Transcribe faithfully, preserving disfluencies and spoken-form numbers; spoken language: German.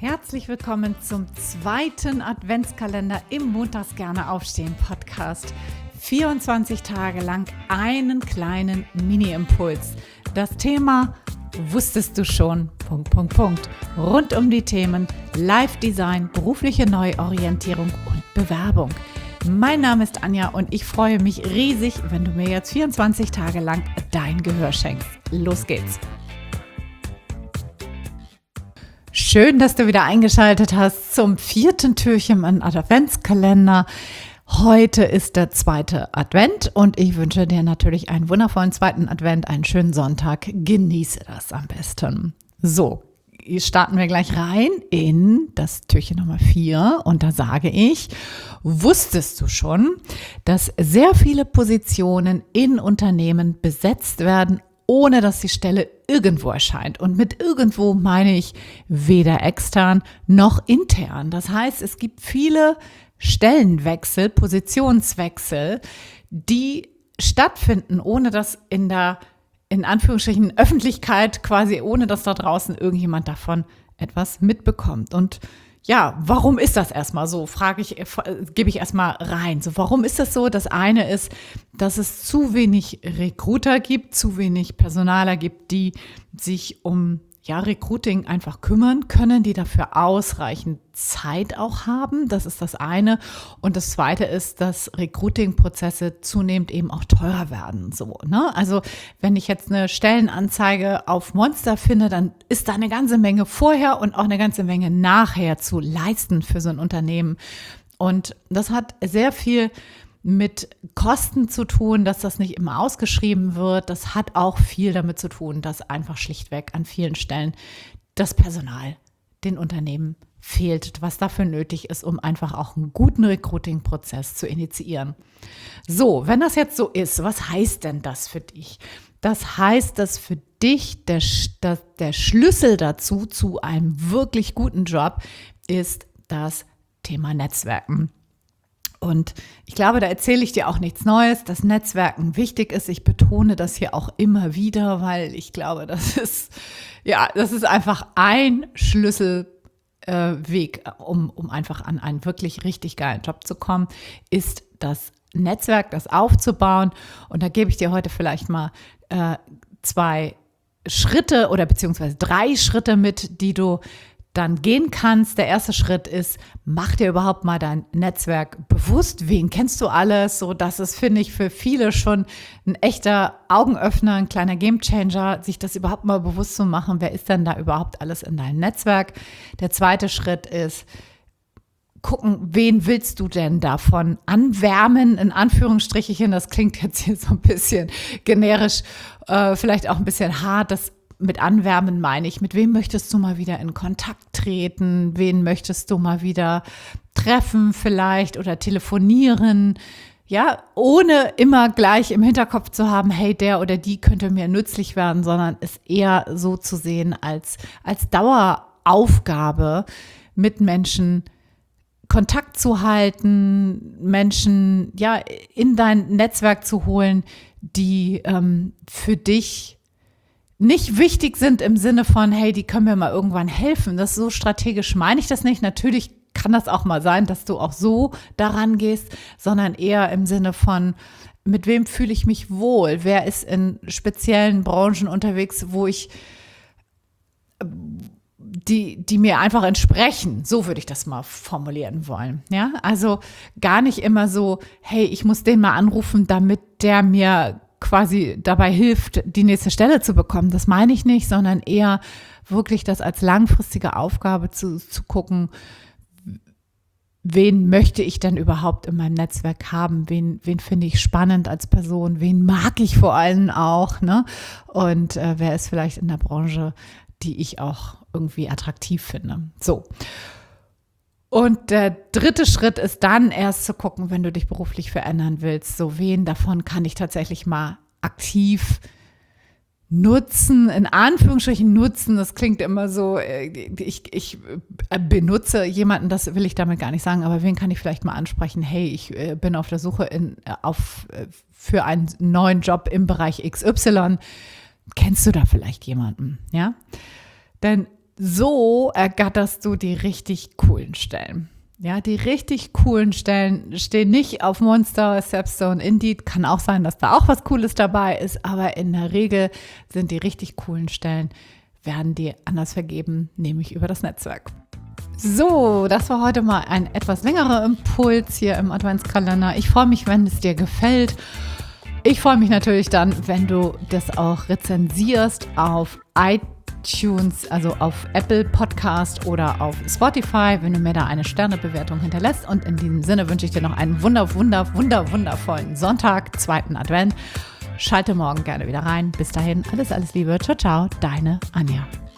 Herzlich willkommen zum zweiten Adventskalender im Montags gerne aufstehen Podcast. vierundzwanzig Tage lang einen kleinen Mini-Impuls. Das Thema wusstest du schon, Punkt, Punkt, Punkt. Rund um die Themen Live-Design, berufliche Neuorientierung und Bewerbung. Mein Name ist Anja und ich freue mich riesig, wenn du mir jetzt vierundzwanzig Tage lang dein Gehör schenkst. Los geht's! Schön, dass du wieder eingeschaltet hast zum vierten Türchen im Adventskalender. Heute ist der zweite Advent und ich wünsche dir natürlich einen wundervollen zweiten Advent, einen schönen Sonntag. Genieße das am besten. So, starten wir gleich rein in das Türchen Nummer vier und da sage ich, wusstest du schon, dass sehr viele Positionen in Unternehmen besetzt werden, ohne dass die Stelle irgendwo erscheint. Und mit irgendwo meine ich weder extern noch intern. Das heißt, es gibt viele Stellenwechsel, Positionswechsel, die stattfinden, ohne dass in der, in Anführungsstrichen, Öffentlichkeit quasi, ohne dass da draußen irgendjemand davon etwas mitbekommt. Und ja, warum ist das erstmal so? Frage ich, gebe ich erstmal rein. So, warum ist das so? Das eine ist, dass es zu wenig Recruiter gibt, zu wenig Personaler gibt, die sich um ja, Recruiting einfach kümmern können, die dafür ausreichend Zeit auch haben. Das ist das eine. Und das zweite ist, dass Recruiting-Prozesse zunehmend eben auch teurer werden. So, ne? Also wenn ich jetzt eine Stellenanzeige auf Monster finde, dann ist da eine ganze Menge vorher und auch eine ganze Menge nachher zu leisten für so ein Unternehmen. Und das hat sehr viel mit Kosten zu tun, dass das nicht immer ausgeschrieben wird. Das hat auch viel damit zu tun, dass einfach schlichtweg an vielen Stellen das Personal den Unternehmen fehlt, was dafür nötig ist, um einfach auch einen guten Recruiting-Prozess zu initiieren. So, wenn das jetzt so ist, was heißt denn das für dich? Das heißt, dass für dich der, der, der Schlüssel dazu, zu einem wirklich guten Job, ist das Thema Netzwerken. Und ich glaube, da erzähle ich dir auch nichts Neues, dass Netzwerken wichtig ist. Ich betone das hier auch immer wieder, weil ich glaube, das ist, ja, das ist einfach ein Schlüsselweg, äh, um, um einfach an einen wirklich richtig geilen Job zu kommen, ist das Netzwerk, das aufzubauen. Und da gebe ich dir heute vielleicht mal äh, zwei Schritte oder beziehungsweise drei Schritte mit, die du dann gehen kannst. Der erste Schritt ist, mach dir überhaupt mal dein Netzwerk bewusst. Wen kennst du alles? So, das ist, finde ich, für viele schon ein echter Augenöffner, ein kleiner Gamechanger, sich das überhaupt mal bewusst zu machen. Wer ist denn da überhaupt alles in deinem Netzwerk? Der zweite Schritt ist, gucken, wen willst du denn davon anwärmen, in Anführungsstrichen. Das klingt jetzt hier so ein bisschen generisch, äh, vielleicht auch ein bisschen hart. Das Mit Anwärmen meine ich, mit wem möchtest du mal wieder in Kontakt treten? Wen möchtest du mal wieder treffen vielleicht oder telefonieren? Ja, ohne immer gleich im Hinterkopf zu haben, hey, der oder die könnte mir nützlich werden, sondern es eher so zu sehen als, als Daueraufgabe, mit Menschen Kontakt zu halten, Menschen ja in dein Netzwerk zu holen, die ähm, für dich nicht wichtig sind im Sinne von, hey, die können mir mal irgendwann helfen. Das ist so strategisch, meine ich das nicht. Natürlich kann das auch mal sein, dass du auch so daran gehst, sondern eher im Sinne von, mit wem fühle ich mich wohl? Wer ist in speziellen Branchen unterwegs, wo ich, die, die mir einfach entsprechen? So würde ich das mal formulieren wollen. Ja, also gar nicht immer so, hey, ich muss den mal anrufen, damit der mir quasi dabei hilft, die nächste Stelle zu bekommen. Das meine ich nicht, sondern eher wirklich das als langfristige Aufgabe zu, zu gucken, wen möchte ich denn überhaupt in meinem Netzwerk haben? Wen, wen finde ich spannend als Person? Wen mag ich vor allem auch? Ne? Und äh, wer ist vielleicht in der Branche, die ich auch irgendwie attraktiv finde? So. Und der dritte Schritt ist dann erst zu gucken, wenn du dich beruflich verändern willst, so wen davon kann ich tatsächlich mal aktiv nutzen, in Anführungsstrichen nutzen. Das klingt immer so, ich, ich benutze jemanden, das will ich damit gar nicht sagen, aber wen kann ich vielleicht mal ansprechen? Hey, ich bin auf der Suche in, auf, für einen neuen Job im Bereich X Y. Kennst du da vielleicht jemanden? Ja, denn So ergatterst du die richtig coolen Stellen. Ja, die richtig coolen Stellen stehen nicht auf Monster, Stepstone, Indeed. Kann auch sein, dass da auch was Cooles dabei ist, aber in der Regel sind die richtig coolen Stellen, werden die anders vergeben, nämlich über das Netzwerk. So, das war heute mal ein etwas längerer Impuls hier im Adventskalender. Ich freue mich, wenn es dir gefällt. Ich freue mich natürlich dann, wenn du das auch rezensierst auf iTunes, also auf Apple Podcast oder auf Spotify, wenn du mir da eine Sternebewertung hinterlässt. Und in diesem Sinne wünsche ich dir noch einen wunder, wunder, wunder, wundervollen Sonntag, zweiten Advent. Schalte morgen gerne wieder rein. Bis dahin, alles, alles Liebe. Ciao, ciao, deine Anja.